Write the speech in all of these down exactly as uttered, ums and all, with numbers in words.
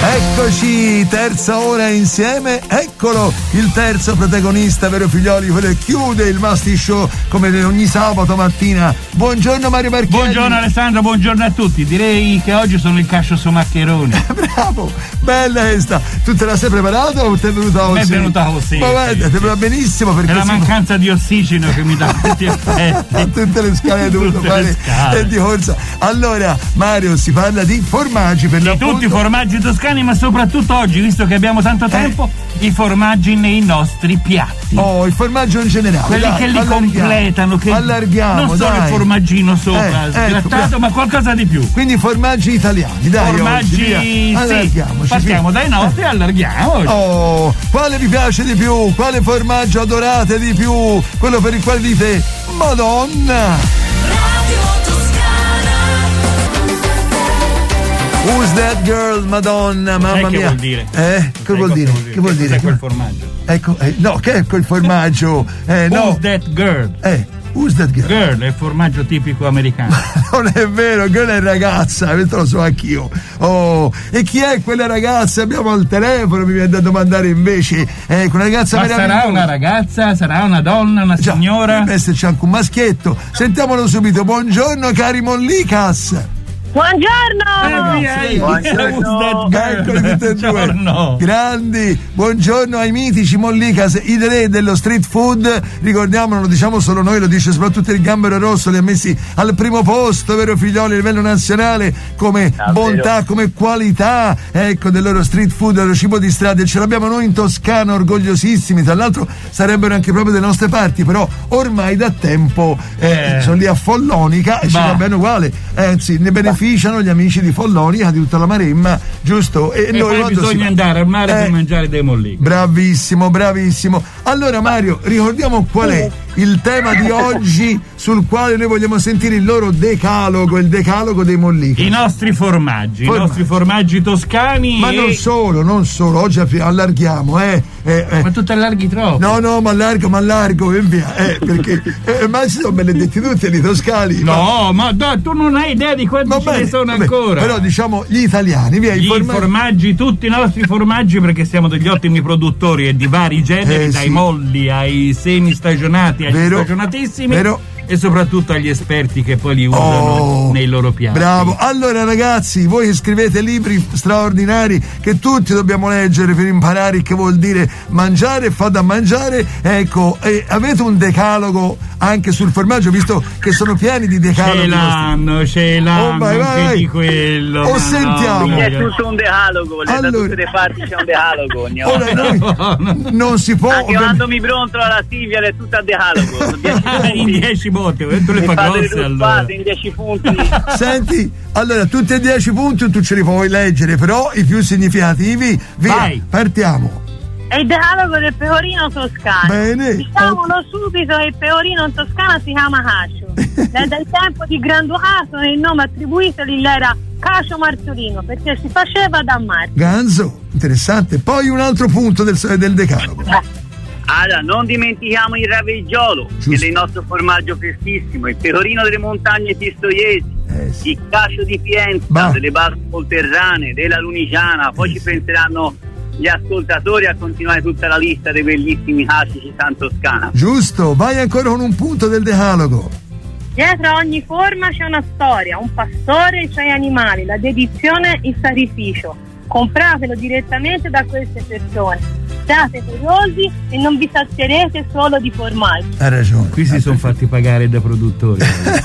Eccoci, terza ora insieme, eccolo il terzo protagonista, vero figlioli, quello che chiude il Masti Show come ogni sabato mattina. Buongiorno Mario Marchetti. Buongiorno Alessandro, buongiorno a tutti. Direi che oggi sono il Cascio su Maccheroni. Bravo, bella questa. Tu te la sei preparata o ti è venuta così? Mi è venuta così. Ma guarda, ti va benissimo perché è la si... mancanza di ossigeno che mi dà tutti effetti. A tutte le scale hai dovuto fare e di corsa. Allora Mario, si parla di formaggi per di l'appunto. tutti i formaggi toscani, ma soprattutto oggi, visto che abbiamo tanto tempo, eh. i formaggi nei nostri piatti. Oh, il formaggio in generale. Quelli dai, che li allarghiamo. completano, che allarghiamo, non solo dai. il formaggino sopra, eh, sgrattato, ecco, ma qualcosa di più. Quindi formaggi italiani, dai. Formaggi, oggi, allarghiamoci. Sì. Partiamo dai nostri e allarghiamo. Oh, quale vi piace di più? Quale formaggio adorate di più? Quello per il quale dite Madonna! Who's that girl, Madonna, mamma eh, che mia. Vuol dire? Eh, che vuol dire? Che vuol dire? Che quel formaggio? Ecco, eh, no, che è quel formaggio? Eh, no. Who's that girl? Eh, who's that girl? Girl è il formaggio tipico americano. Non è vero, girl è ragazza, questo lo so anch'io. Oh, e chi è quella ragazza? Abbiamo al telefono, mi viene da domandare invece. Eh, quella ragazza Ma sarà una ragazza, sarà una donna, una Già, signora? Deve esserci anche un maschietto. Sentiamolo subito. Buongiorno cari Mollicas. Buongiorno! Eh, via, sì, buongiorno. Eccoli tutti e due. Buongiorno. Grandi, buongiorno ai mitici Mollicas, i re dello street food. Ricordiamolo, lo diciamo solo noi, lo dice soprattutto il Gambero Rosso, li ha messi al primo posto, vero figlioli, a livello nazionale, come ah, bontà, vero. come qualità, ecco, del loro street food, del loro cibo di strada. E ce l'abbiamo noi in Toscana, orgogliosissimi. Tra l'altro sarebbero anche proprio delle nostre parti, però ormai da tempo eh, Eh. sono lì a Follonica e ci va bene uguale. Anzi, ne beneficiano gli amici di Follonica, di tutta la Maremma, giusto? E, E noi poi bisogna si... andare al mare eh, per mangiare dei mollicchi. Bravissimo, bravissimo. Allora Mario, ricordiamo qual è il tema di oggi sul quale noi vogliamo sentire il loro decalogo, il decalogo dei mollicchi. I nostri formaggi, Formaggi. i nostri formaggi toscani. Ma e... non solo, non solo, oggi allarghiamo, eh. eh, eh. Ma tu ti allarghi troppo. No, no, ma allargo, ma allargo e via, eh, perché eh, ma si sono benedetti tutti i toscani. No, ma, ma dai, tu non hai idea di quanti ma ce bene, ne sono vabbè, ancora. Però diciamo gli italiani, via, Gli i formaggi. formaggi, tutti i nostri formaggi, perché siamo degli ottimi produttori e di vari generi, Eh, dai sì. molli ai semi stagionati, agli Vero, stagionatissimi, vero. e soprattutto agli esperti che poi li usano Oh, nei loro piatti. Bravo. Allora ragazzi, voi che scrivete libri straordinari che tutti dobbiamo leggere per imparare che vuol dire mangiare e fa da mangiare, ecco, e avete un decalogo anche sul formaggio, visto che sono pieni di decaloghi. Ce l'hanno, ce l'hanno, Oh, vai, vai, anche vai. di quello. Oh, ma sentiamo. no, C'è no, tutto un decalogo, le- Allora- da tutte le parti c'è un decalogo ogni Ora volta. noi non si può Anche ovviamente- quando mi brontola la Silvia è tutta a decalogo. Sono dieci in punti. dieci botti, tu le Mi fa fate le grosse allora. ruppate in dieci punti. Senti, allora tutti e dieci punti tu ce li puoi leggere, però i più significativi, via, Vai. partiamo. È il decalogo del pecorino toscano. Bene. Diciamolo subito che il pecorino in Toscana si chiama cacio. Da- dal tempo di Granducato il nome attribuito gli era Cacio Marzolino perché si faceva da mare. Ganzo, interessante. Poi un altro punto del, del decalogo. Allora, non dimentichiamo il raviggiolo, Giusto. che è il nostro formaggio freschissimo, il pecorino delle montagne pistoiesi, Eh, sì. il cacio di Pienza, Bah. delle Valli Volterrane, della Lunigiana, poi Eh, ci sì. penseranno gli ascoltatori a continuare tutta la lista dei bellissimi caci di San Toscana. Giusto, vai ancora con un punto del decalogo. Dietro a ogni forma c'è una storia, un pastore e i suoi animali, la dedizione, il sacrificio. Compratelo direttamente da queste persone. Siate curiosi e non vi sazierete solo di formaggio. Hai ragione. Qui si sono fatti pagare da produttori.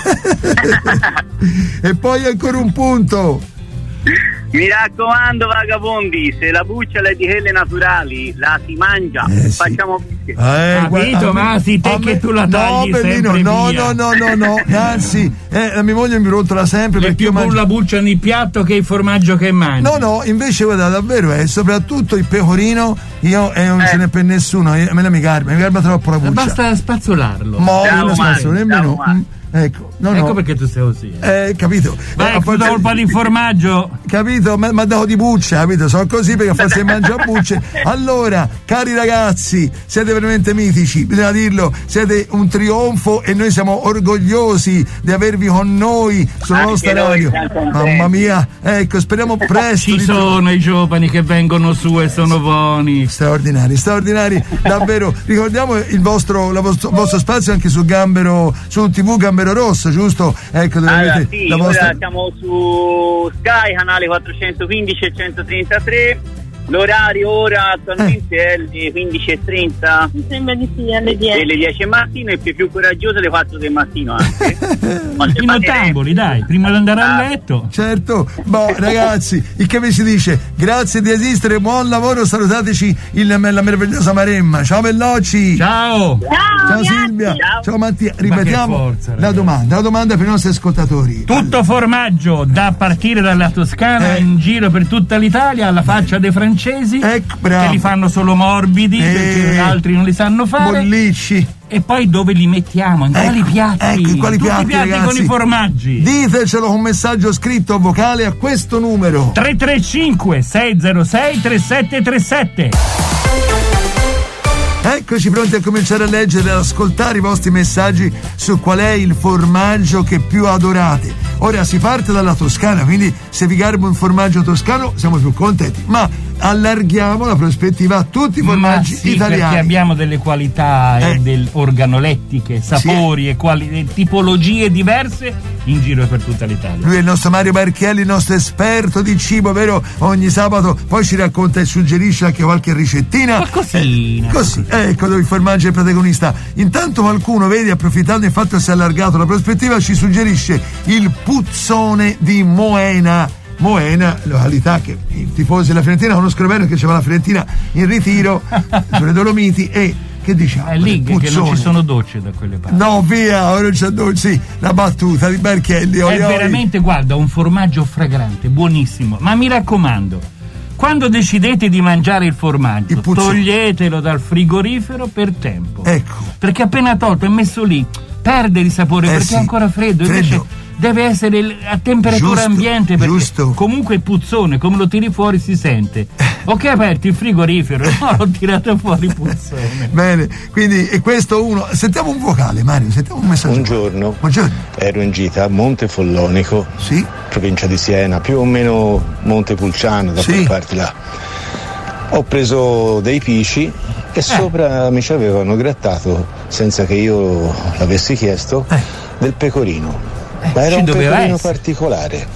E poi ancora un punto. Mi raccomando vagabondi, se la buccia è di quelle naturali, la si mangia, Eh, sì. facciamo bischi. Eh, Capito, guarda, a me- ma sì, te a me- che tu la tagli no, Bellino, sempre no, via. no, no, no, no, anzi, eh, la mia moglie mi rotola sempre È perché più io mangio... la buccia nel piatto che il formaggio che mangi. No, no, invece guarda, davvero è soprattutto il pecorino, io eh, non Eh. ce n'è per nessuno, io- a me la mi garba, mi garba troppo la buccia. Basta spazzolarlo. Mo, Bravo non spazio, Mario, nemmeno. bravo Mario. mm, ecco, no, ecco no. perché tu sei così. Eh, capito? Vai, eh, do un po' di formaggio. Capito? Mi ha dato di buccia, capito? Sono così perché forse mangia bucce. Allora, cari ragazzi, siete veramente mitici, bisogna dirlo, siete un trionfo e noi siamo orgogliosi di avervi con noi sulla Anche nostra noi radio. siamo contenti. Mamma mia, ecco, speriamo presto. Ci di sono i giovani che vengono su e sono buoni. Straordinari, straordinari, davvero. Ricordiamo il vostro, la vostro, vostro spazio anche su Gambero, su tivù Gambero Rosso, giusto? Ecco, dove Allora, avete sì, la vostra... ora siamo su Sky, canale quattrocentoquindici e centotrentatré. L'orario ora attualmente è alle quindici e trenta. Mi sembra di sì, alle dieci. Delle dieci del mattino e più, più coraggioso alle quattro del mattino anche. I nottamboli, dai, prima di andare a letto. Certo, boh, ragazzi, il che vi si dice? Grazie di esistere, buon lavoro, salutateci il, la meravigliosa Maremma. Ciao Bellocci. Ciao. Ciao, Ciao grazie. Silvia. Ciao. Ciao Mattia. Ripetiamo forza, la ragazzi. domanda, la domanda per i nostri ascoltatori. Tutto formaggio da partire dalla Toscana Eh. in giro per tutta l'Italia alla faccia dei francesi Ecco, bravo. che li fanno solo morbidi Eh. perché altri non li sanno fare. Bollicci. E poi dove li mettiamo? In quali Ecco, piatti? ecco, in quali Tutti piatti, i piatti ragazzi? con i formaggi. Ditecelo con un messaggio scritto o vocale a questo numero. tre tre cinque sei zero sei tre sette tre sette. Eccoci pronti a cominciare a leggere e ad ascoltare i vostri messaggi su qual è il formaggio che più adorate. Ora si parte dalla Toscana, quindi se vi garbo un formaggio toscano siamo più contenti, ma allarghiamo la prospettiva a tutti i formaggi Ma sì, italiani. perché abbiamo delle qualità Eh. eh. del organolettiche, sapori e quali, e tipologie diverse in giro per tutta l'Italia. Lui è il nostro Mario Barchielli, il nostro esperto di cibo, vero? Ogni sabato poi ci racconta e suggerisce anche qualche ricettina. Qualcosina. Eh, così, ecco dove il formaggio è il protagonista. Intanto qualcuno, vedi, approfittando del fatto che si è allargato la prospettiva, ci suggerisce il puzzone di Moena. Moena, località che i tifosi della Fiorentina conoscono bene perché c'è la Fiorentina in ritiro sulle Dolomiti e che diciamo? È lì del che non puzzone. ci sono docce da quelle parti. No, via, ora c'è dolci, la battuta di Barchielli. È oi, oi. veramente, guarda, un formaggio fragrante, buonissimo. Ma mi raccomando, quando decidete di mangiare il formaggio, Il puzzone. toglietelo dal frigorifero per tempo. Ecco. Perché appena tolto e messo lì, perde di sapore Eh perché sì, è ancora freddo. Invece freddo. deve essere il- a temperatura Giusto, ambiente perché giusto. comunque il puzzone, come lo tiri fuori si sente. Ok, aperti il frigorifero, no, l'ho tirato fuori il puzzone. Bene, quindi e questo uno. Sentiamo un vocale, Mario, sentiamo un messaggio. Buongiorno. Buongiorno. Ero in gita a Montefollonico, Sì. provincia di Siena, più o meno Montepulciano, da Sì. quelle parti là. Ho preso dei pisci e sopra mi ci avevano grattato, senza che io l'avessi chiesto, Eh. del pecorino. Eh, Ma era ci un doveva pecorino essere. particolare.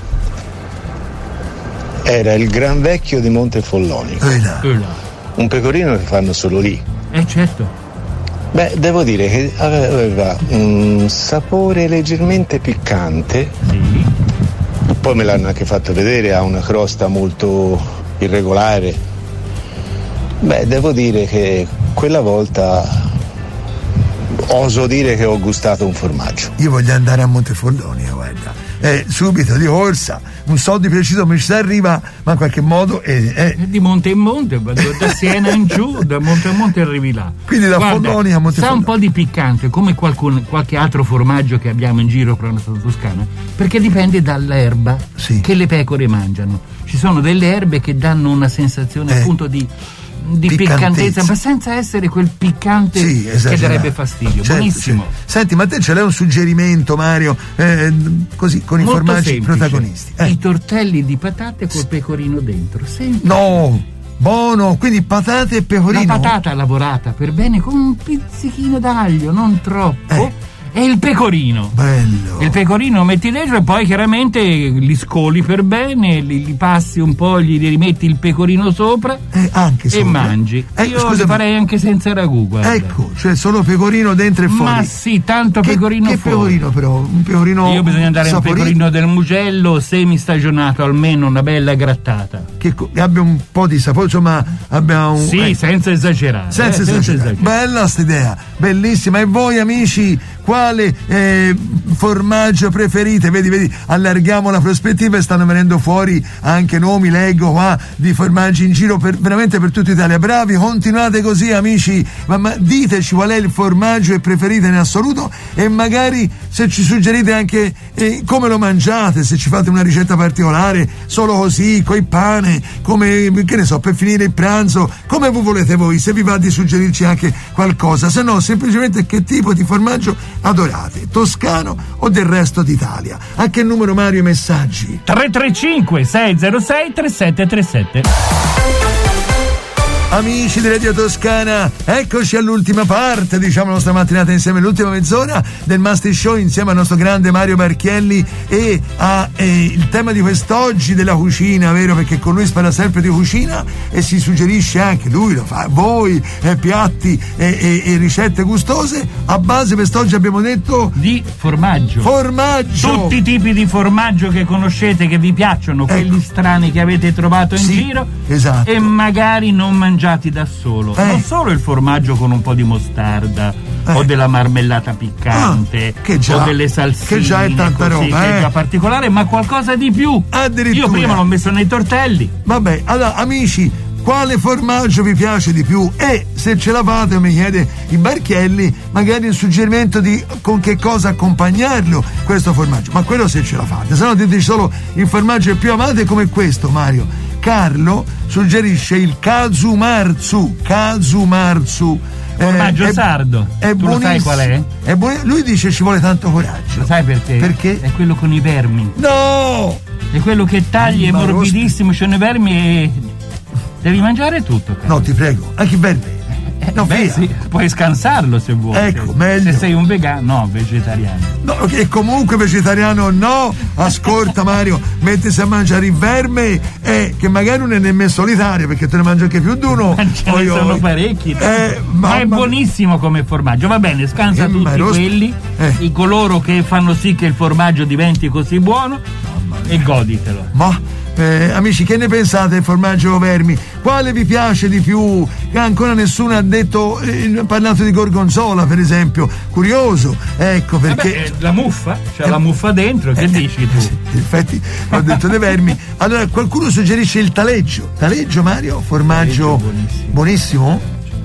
Era il Gran Vecchio di Montefollonico, Eh, là. Eh là. un pecorino che fanno solo lì. Eh certo. Beh, devo dire che aveva un sapore leggermente piccante. Sì. Poi me l'hanno anche fatto vedere, ha una crosta molto irregolare. Beh, devo dire che quella volta oso dire che ho gustato un formaggio. Io voglio andare a Montefollonico, guarda. Eh, subito, di corsa, un soldo preciso mi ci arriva, ma in qualche modo eh, eh, Di monte in monte, vado da Siena in giù, da monte a monte arrivi là. Quindi da Follonia a Montefollonico. Sa un po' di piccante, come qualcun, qualche altro formaggio che abbiamo in giro per la nostra Toscana, perché dipende dall'erba Sì. che le pecore mangiano. Ci sono delle erbe che danno una sensazione Eh. appunto di, di Piccantezza. piccantezza, ma senza essere quel piccante sì, che esagerato. darebbe fastidio. Certo, Buonissimo. certo. Senti, ma te ce l'hai un suggerimento, Mario? Eh, così, con i Molto formaggi semplice. protagonisti. Eh. I tortelli di patate col pecorino dentro. Semplice. No, buono, quindi patate e pecorino. La patata lavorata per bene con un pizzichino d'aglio, non troppo. Eh. E il pecorino. Bello. Il pecorino lo metti dentro e poi chiaramente li scoli per bene, li, li passi un po', gli rimetti il pecorino sopra Eh, anche e sopra. mangi. Eh, Io scusami. lo farei anche senza ragù, guarda. Ecco, cioè solo pecorino dentro e fuori. Ma sì, tanto che, pecorino che fuori. pecorino però? Un pecorino Io bisogna andare a un saporito, pecorino del Mugello semistagionato, almeno una bella grattata. che co- che abbia un po' di sapore, insomma, abbia un Sì, eh, senza esagerare. senza eh, esagerare. Bella sta idea, bellissima. E voi amici, quale eh, formaggio preferite. Vedi, vedi, allarghiamo la prospettiva e stanno venendo fuori anche nomi, leggo qua, di formaggi in giro per, veramente per tutta Italia. Bravi, continuate così amici, ma, ma diteci qual è il formaggio che preferite in assoluto e magari se ci suggerite anche eh, come lo mangiate, se ci fate una ricetta particolare, solo così, coi pane, come, che ne so, per finire il pranzo, come voi volete voi, se vi va di suggerirci anche qualcosa, se no semplicemente che tipo di formaggio adorate, toscano o del resto d'Italia. A che numero, Mario, i messaggi? tre tre cinque sei zero sei tre sette tre sette. Amici di Radio Toscana, eccoci all'ultima parte, diciamo, la nostra mattinata insieme, l'ultima mezz'ora del Master Show insieme al nostro grande Mario Marchielli e a e il tema di quest'oggi della cucina, vero? Perché con lui si parla sempre di cucina e si suggerisce anche, lui lo fa, voi, eh, piatti e, e, e ricette gustose. A base quest'oggi abbiamo detto di formaggio. Formaggio! Tutti i tipi di formaggio che conoscete, che vi piacciono, ecco, quelli strani che avete trovato in sì, giro, esatto, e magari non mangiate da solo, eh. non solo il formaggio con un po' di mostarda eh. o della marmellata piccante ah, che già, o delle salsine, che già è tanta così, roba, che eh. è già particolare, ma qualcosa di più. Addirittura. Io prima l'ho messo nei tortelli. Vabbè, allora amici, quale formaggio vi piace di più? E se ce la fate, mi chiede i Barchielli, magari un suggerimento di con che cosa accompagnarlo questo formaggio, ma quello se ce la fate, se no diteci solo il formaggio che più amate come questo. Mario Carlo suggerisce il Kazumarzu. Kazumarzu formaggio eh, sardo. È tu lo sai qual è? è buon... Lui dice ci vuole tanto coraggio. Lo sai perché? Perché? È quello con i vermi. No! È quello che tagli, è morbidissimo, c'è i vermi e devi mangiare tutto. Carlo. No, ti prego, anche i vermi. No, beh, via. sì, puoi scansarlo se vuoi. Ecco, meglio. Se sei un vegano, no, vegetariano. No, e comunque vegetariano no. Ascolta Mario, mettisi a mangiare il verme eh, che magari non è nemmeno solitario, perché te ne mangi anche più di uno. Ma ce ne sono parecchi. Eh, ma, ma è buonissimo come formaggio. Va bene, scansa eh, tutti quelli, eh. i coloro che fanno sì che il formaggio diventi così buono e goditelo. Ma Eh, amici, che ne pensate del formaggio vermi? Quale vi piace di più? Ancora nessuno ha detto, eh, parlato di gorgonzola per esempio, curioso, ecco perché. Vabbè, la muffa, c'è eh, la muffa dentro, che eh, dici tu? Sì, in effetti ho detto dei vermi. Allora qualcuno suggerisce il taleggio. Taleggio, Mario? Formaggio buonissimo. buonissimo?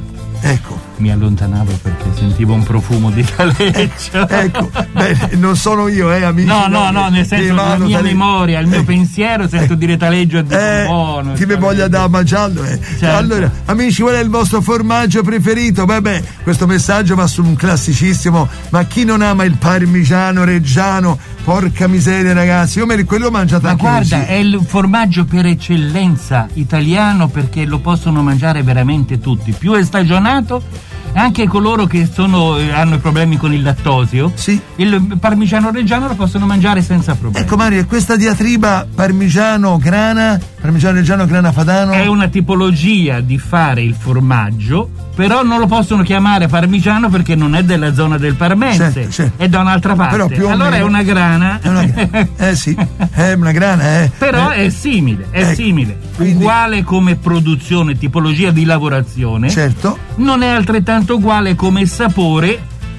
Ecco. Mi allontanavo perché sentivo un profumo di taleggio. Ecco, beh, non sono io, eh, amici. No, no, no, nel senso la mia tale... memoria, il mio eh, pensiero, sento eh, dire taleggio e dico eh, buono. Ti mi voglia da mangiarlo, eh. Certo. Allora, amici, qual è il vostro formaggio preferito? Vabbè, questo messaggio va su un classicissimo, ma chi non ama il parmigiano reggiano? Porca miseria, ragazzi, io me quello ho mangiato ma anche guarda, così. È il formaggio per eccellenza italiano, perché lo possono mangiare veramente tutti. Più è stagionato, anche coloro che sono, hanno problemi con il lattosio, sì, il parmigiano reggiano lo possono mangiare senza problemi. Ecco Mario, questa diatriba parmigiano grana, parmigiano reggiano grana padano è una tipologia di fare il formaggio, però non lo possono chiamare parmigiano perché non è della zona del parmense, certo, certo. È da un'altra parte. Però più o allora meno è una grana. È una grana. Eh sì, è una grana, eh. Però eh. è simile, è ecco. simile. Quindi... uguale come produzione, tipologia di lavorazione. Certo. Non è altrettanto uguale come sapore,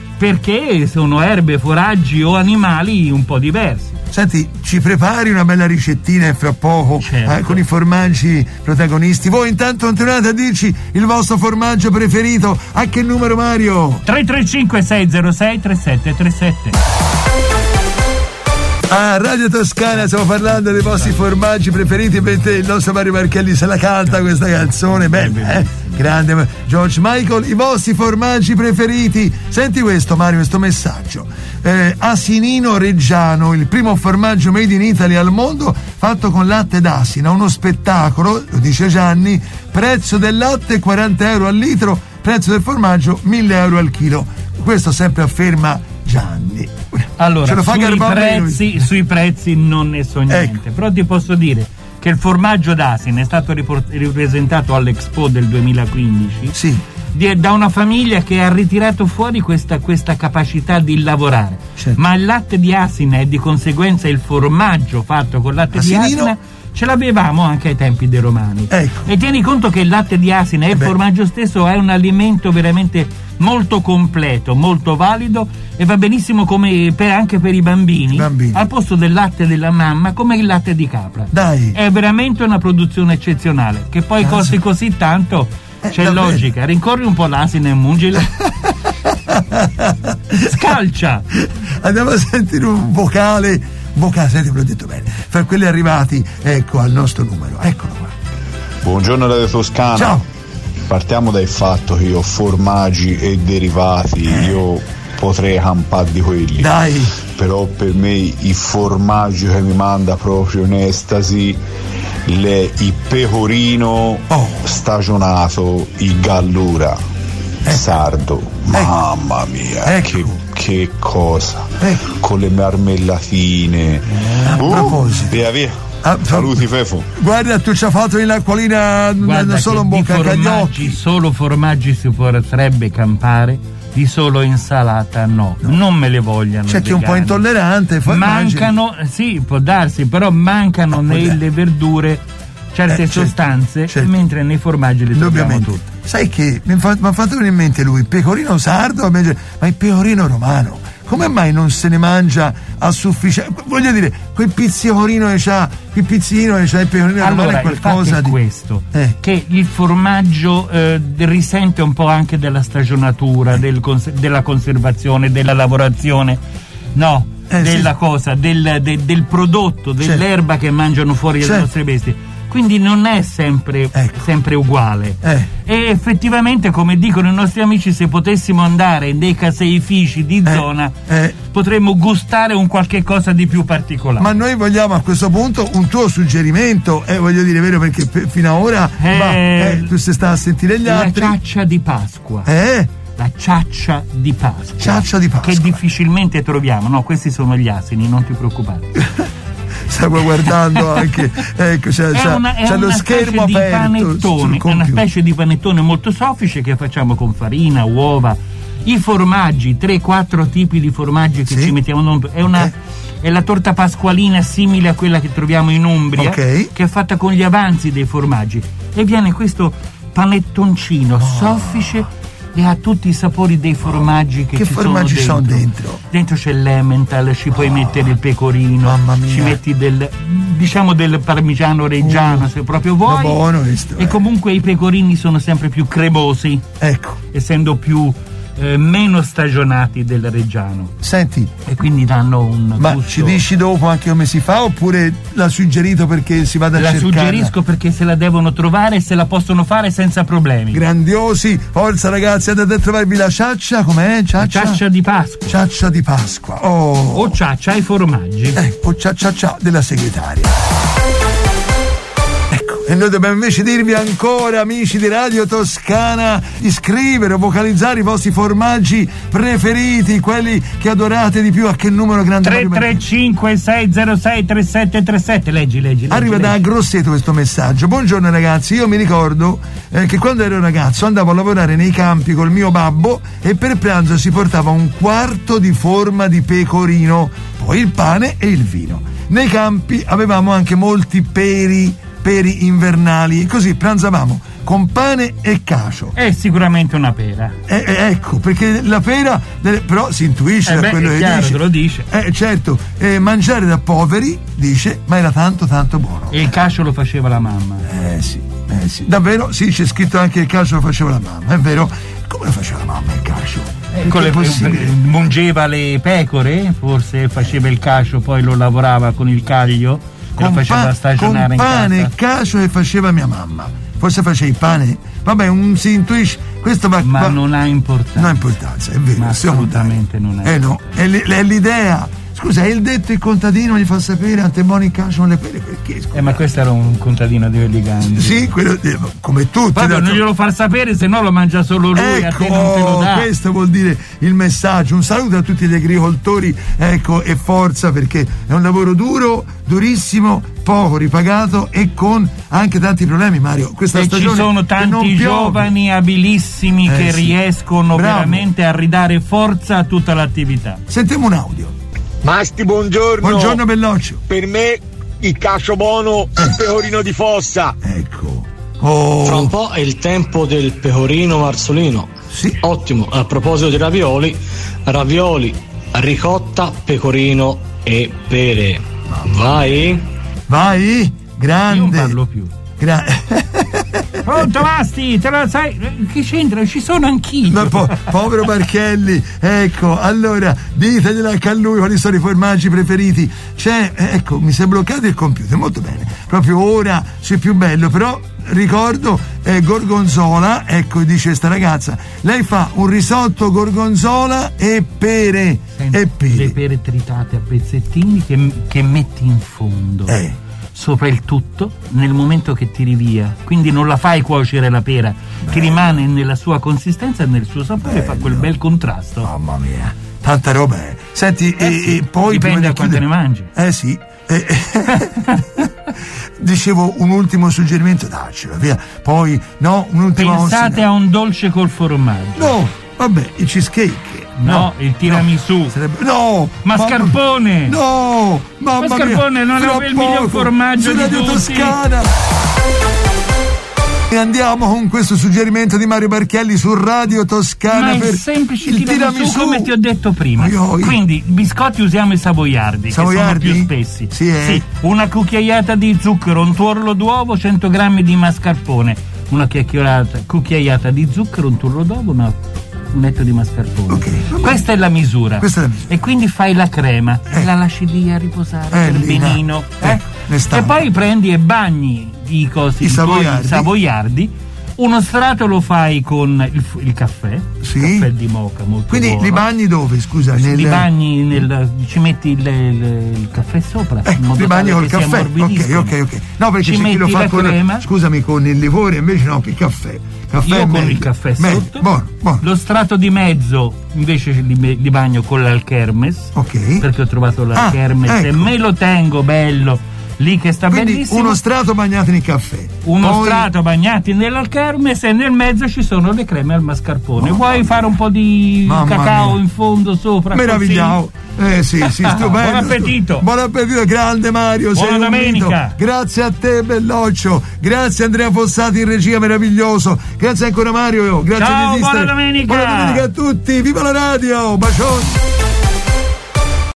perché sono erbe, foraggi o animali un po' diversi. Senti, ci prepari una bella ricettina e fra poco, certo, eh, con i formaggi protagonisti. Voi intanto continuate a dirci il vostro formaggio preferito. A che numero, Mario? tre tre cinque sei zero sei tre sette tre sette. A Radio Toscana stiamo parlando dei vostri formaggi preferiti, mentre il nostro Mario Marchielli se la canta questa canzone. Bella, eh? Grande George Michael. I vostri formaggi preferiti. Senti questo, Mario, questo messaggio. Eh, Asinino Reggiano, il primo formaggio made in Italy al mondo fatto con latte d'asina, uno spettacolo, lo dice Gianni. Prezzo del latte quaranta euro al litro, prezzo del formaggio mille euro al chilo. Questo sempre afferma Gianni. Allora, ce lo fa sui, prezzi, sui prezzi non ne so niente, ecco. Però ti posso dire che il formaggio d'asina è stato riport- ripresentato all'Expo del duemilaquindici, sì, di, da una famiglia che ha ritirato fuori questa, questa capacità di lavorare, certo. Ma il latte di asina e di conseguenza il formaggio fatto con latte Asinino? di asina ce l'avevamo anche ai tempi dei Romani. Ecco. E tieni conto che il latte di asina e il Beh. formaggio stesso è un alimento veramente molto completo, molto valido e va benissimo come per, anche per i bambini, bambini. Al posto del latte della mamma, come il latte di capra. Dai. È veramente una produzione eccezionale, che poi Ah, costi sì. così tanto, Eh, c'è davvero? logica. Rincorri un po' l'asina e mungila. Scalcia. Andiamo a sentire un vocale vocale, senti, ve l'ho detto bene, fra quelli arrivati, ecco, al nostro numero, eccolo qua. Buongiorno Radio Toscana. Ciao. Partiamo dal fatto che io formaggi e derivati io potrei campare di quelli. Dai. Però per me i formaggi che mi manda proprio in estasi le, il pecorino Oh. stagionato, il gallura sardo, mamma mia, Ecco. che, che cosa, Ecco. con le marmellatine. A proposito. Via via. Ah, Saluti Fefo. Guarda, tu ci hai fatto l'inacquolina Guarda solo un che di bocca agli formaggi, occhi. solo formaggi si potrebbe campare, di solo insalata no, non me le vogliano. C'è chi è un po' vegani. intollerante, poi Mancano, sì, può darsi, però mancano No, può nelle verdure certe Eh, certo, sostanze, certo. mentre nei formaggi le troviamo Indubbiamente. tutte. Sai che mi ha fa- mi ha fatto venire in mente lui, pecorino sardo, ma il pecorino romano, come mai non se ne mangia a sufficienza? Voglio dire, quel pizzicorino che c'ha, quel pizzino che c'ha il pecorino romano Allora, è qualcosa il fatto è di questo, Eh. che il formaggio eh, risente un po' anche della stagionatura, del cons- della conservazione, della lavorazione, no, Eh, della sì. cosa, del, de- del prodotto, dell'erba Certo. che mangiano fuori Certo. le nostre bestie. Quindi non è sempre, Ecco. sempre uguale. Eh. E effettivamente, come dicono i nostri amici, se potessimo andare nei caseifici di Eh, zona, eh. potremmo gustare un qualche cosa di più particolare. Ma noi vogliamo a questo punto un tuo suggerimento, eh, voglio dire, vero, perché pe- fino ad ora Eh, ma, eh, tu sei stato a sentire gli La altri. ciaccia di Pasqua. Eh? La ciaccia di Pasqua. Ciaccia di Pasqua. Che difficilmente troviamo. No, questi sono gli asini, non ti preoccupare. Stavo guardando anche, ecco, c'è, È c'è, una, è c'è lo una schermo specie di aperto panettone, sul è una computer. specie di panettone molto soffice che facciamo con farina, uova, i formaggi, tre quattro tipi di formaggi che Sì. ci mettiamo. È una. Ok. È la torta pasqualina simile a quella che troviamo in Umbria, Ok. che è fatta con gli avanzi dei formaggi. E viene questo panettoncino soffice e ha tutti i sapori dei formaggi che, Che ci formaggi sono sono dentro. dentro? Dentro c'è l'emmental, ci puoi mettere il pecorino, mamma mia. ci metti del, diciamo del parmigiano reggiano Uh, se proprio vuoi. ma buono questo, e eh. comunque i pecorini sono sempre più cremosi, Ecco, essendo più eh, meno stagionati del reggiano, senti, e quindi danno un ma gusto. ci dici dopo anche come si fa oppure l'ha suggerito perché si vada a La cercarla? suggerisco perché se la devono trovare e se la possono fare senza problemi. Grandiosi, forza ragazzi, andate a trovarvi la ciaccia, com'è? La Ciaccia? ciaccia di Pasqua Ciaccia di Pasqua, oh, o ciaccia ai formaggi. ecco, ciaccia cià della segretaria. Ecco, e noi dobbiamo invece dirvi ancora, amici di Radio Toscana, di scrivere o vocalizzare i vostri formaggi preferiti, quelli che adorate di più. A che numero grande? tre tre cinque sei zero sei tre sette tre sette. Leggi, leggi, leggi. Arriva da leggi. Grosseto questo messaggio. Buongiorno ragazzi, io mi ricordo eh, che quando ero ragazzo andavo a lavorare nei campi col mio babbo e per pranzo si portava un quarto di forma di pecorino, poi il pane e il vino. Nei campi avevamo anche molti peri, peri invernali, e così pranzavamo con pane e cacio. È sicuramente una pera. Eh, eh, ecco, perché la pera, delle- però si intuisce Eh da beh, quello è che chiaro, dice. te lo dice. Eh, certo, eh, mangiare da poveri, dice, ma era tanto tanto buono. E il cascio lo faceva la mamma. Eh sì, eh sì. Davvero? Sì, c'è scritto anche il calcio lo faceva la mamma, è vero? Come lo faceva la mamma il calcio? Eh, con le, mungeva le pecore, forse faceva il cascio, poi lo lavorava con il caglio e lo faceva pa- stagionare con pane in e casa. cacio che faceva mia mamma. Forse faceva il pane? Vabbè, un, si intuisce. Questo va, Ma va- non ha importanza. non ha importanza, è vero. Ma stiamo assolutamente dando. non ha Eh no, è, l- è l'idea. Scusa, è il detto il contadino gli fa sapere ante buoni calcio non le pere, perché? Scusa. Eh, ma questo era un contadino di quelli grandi. Sì, quello, eh, come tutti. Vabbè, non d'altro- glielo far sapere, se no lo mangia solo lui, a te non te lo Ecco, dà. questo vuol dire il messaggio. Un saluto a tutti gli agricoltori, ecco, e forza, perché è un lavoro duro, durissimo, poco ripagato e con anche tanti problemi, Mario. Questa E ci stagione sono che non tanti piove. giovani abilissimi Eh, che sì. riescono Bravo. veramente a ridare forza a tutta l'attività. Sentiamo un audio. Masti, buongiorno. Buongiorno Belloccio. Per me il cacio buono, eh. il pecorino di fossa. Ecco. Oh. Fra un po' è il tempo del pecorino marzolino. Sì. Ottimo. A proposito di ravioli, ravioli, ricotta, pecorino e pere. Vai. Vai. Grande. Io non parlo più. Gra- Pronto Masti, te la sai? Che c'entra? Ci sono anch'io. Ma po- povero Barchelli, ecco, allora ditegliela anche a lui quali sono i formaggi preferiti. C'è, ecco, mi si è bloccato il computer, molto bene. Proprio ora c'è più bello, però ricordo eh, gorgonzola, ecco, dice sta ragazza, lei fa un risotto gorgonzola e pere. Senti, e pere. Le pere tritate a pezzettini che, che metti in fondo. Eh. Sopra il tutto nel momento che tiri via, quindi non la fai cuocere la pera. Bello. Che rimane nella sua consistenza e nel suo sapore. Bello. Fa quel bel contrasto. Mamma mia, tanta roba è. Senti, eh e, sì, e poi dipende da quanto ne mangi. Eh sì. Eh, dicevo un ultimo suggerimento, daccelo via. Poi no, un'ultima pensate ossina. A un dolce col formaggio. No, vabbè, il cheesecake. No, no, il tiramisù. No, sarebbe... no mascarpone. No, mamma mascarpone mia, non è il miglior formaggio di Radio tutti. Toscana. E andiamo con questo suggerimento di Mario Barchelli su Radio Toscana. Ma per è semplice il tiramisù, tiramisù, come ti ho detto prima. Io, io. Quindi biscotti usiamo i savoiardi, savoiardi? Che sono più spessi. Sì, eh. sì, una cucchiaiata di zucchero, un tuorlo d'uovo, cento grammi di mascarpone, una chiacchierata, cucchiaiata di zucchero, un tuorlo d'uovo, una un netto di mascarpone. Okay, questa è la misura. Questa è la misura. E quindi fai la crema eh. e la lasci lì a riposare eh, per lì, benino. Eh, eh. E poi prendi e bagni i cosi, i savoiardi. i savoiardi. Uno strato lo fai con il, il caffè, sì. il caffè di moka molto quindi buono. Li bagni dove, scusa? Nel... Li bagni nel, ci metti il, il, il caffè sopra, eh, in modo li bagni col caffè. Ok, ok, ok. No, perché ci c'è chi lo fa con crema. Scusami, con il liquore, invece no, che il caffè. caffè Io con meglio. il caffè meglio. sotto. Buono, buono. Lo strato di mezzo invece li, li bagno con l'alchermes. Ok. Perché ho trovato l'alchermes ah, ecco. e me lo tengo bello. Lì che sta quindi bellissimo. Uno strato bagnato nel caffè. Uno Poi... strato bagnati nell'alchermes e nel mezzo ci sono le creme al mascarpone. Mamma Vuoi mia. fare un po' di Mamma cacao mia. in fondo sopra? Meravigliato. Eh sì, sì, stupendo. Buon appetito. Buon appetito, grande Mario. Buona sei domenica. Un grazie a te, Belloccio. Grazie Andrea Fossati in regia, meraviglioso. Grazie ancora Mario. Grazie Ciao, a buona domenica. Buona domenica a tutti. Viva la radio. Bacioni.